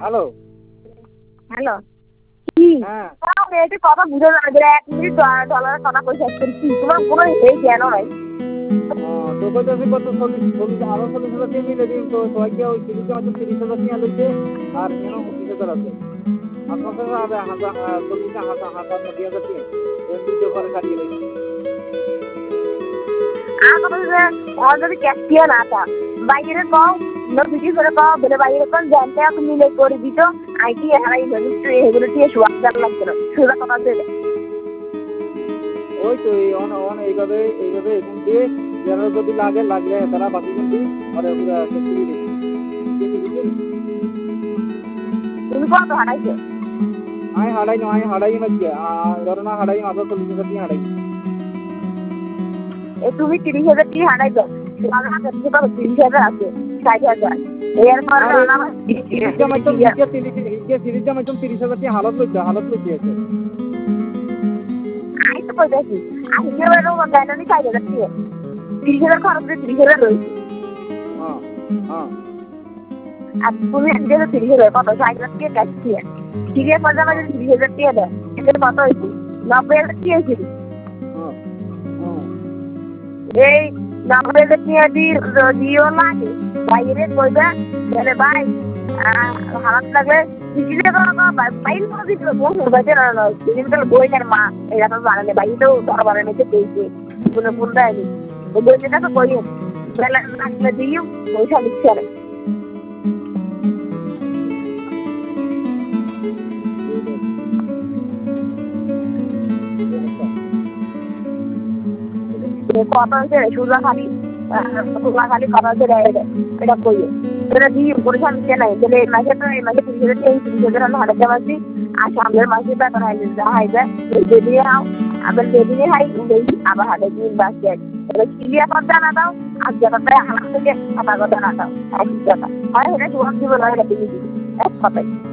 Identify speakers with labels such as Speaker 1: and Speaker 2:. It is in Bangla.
Speaker 1: হ্যালো।
Speaker 2: হ্যালো কি
Speaker 1: হ্যাঁ।
Speaker 2: মেয়েটি কথা বুঝে যাবে যে 1 মিনিট ডলারের কথা কই শেষ করছি তোমার কোনো এই জ্ঞান নাই
Speaker 1: তো কইতেছি কত 40 আরো 40,000 টাকা মিলে দিন তো সবাই কি ওই 30,000 টাকা লইছে আর এখানে 25,000 আছে। আপনার কাছে আবে 40,000 টাকা এমনি তো ঘরে কাটিয়ে লইছে।
Speaker 2: আর কথা যে অলরেডি ক্যাশ দিয়ে না তা বাইরে কও ভিডিও করে কও বলে বাইরে কোন জানতে আপনি মিলে করে দিত আইটি হারাই মিনিস্ট্রি এগুলো দিয়ে সুবিধা লাগবে না সুবিধা কথা দেবে
Speaker 1: ওই তো এই এইভাবে এখন দিয়ে যারা যদি লাগলে তারা বাকি কিন্তু আর
Speaker 2: তুমি কত হারাইছো
Speaker 1: আমি হারাই মাঝে ধরো না হারাই মাত্র 40,000 টাকা হারাই।
Speaker 2: তুমি 30,000 টাকা হারাইছো তোমার হাতে তো 30,000 আছে 60,000 এরপর আমার
Speaker 1: 30,000 টাকা হালত লইছে আছে।
Speaker 2: আই তো কইতাছি আমি যে বেরো গায়নানি 60,000 টাকা 30,000 খরচ দিয়ে 30,000 রইছে আর তুমি যে 30,000 কত 60,000 টাকা ক্যাশ দিয়ে ঠিক আছে মাঝে 30,000 টাকা দেয় এটা কত হইছে 90,000 টাকা হইছে এই 90,000 টাকা দিও লাগে বাইরে কইবা বলে ভাই হারাত লাগলে দিলে তো বাইরে কোনো দিন বাইরে না দিন তো বই কার মা এই রাত বানালে বাইরে তো দরবারে নিতে পেয়েছে কোনো ফোন দেয়নি ওই বইটা তো কইও বেলা লাগলে দিও পয়সা লিখছে না কথা হচ্ছে সুজা খালি কথা হচ্ছে এটা কইয়ে এটা দিয়ে পরিশ্রম দিতে নাই বলে এই মাসে 30,000 আমি হারাতে পারছি আর সামনের মাসে বেতন হাইবে বেরিয়ে আও আবার বেরিয়ে হাই আবার হাতে দিন বাসে এটা ক্লিয়ার করতে না দাও আর যেটা হালাত থেকে কথা না দাও এক কথা হয় এটা জবাব দিব না এটা দিয়ে দিবি এক কথাই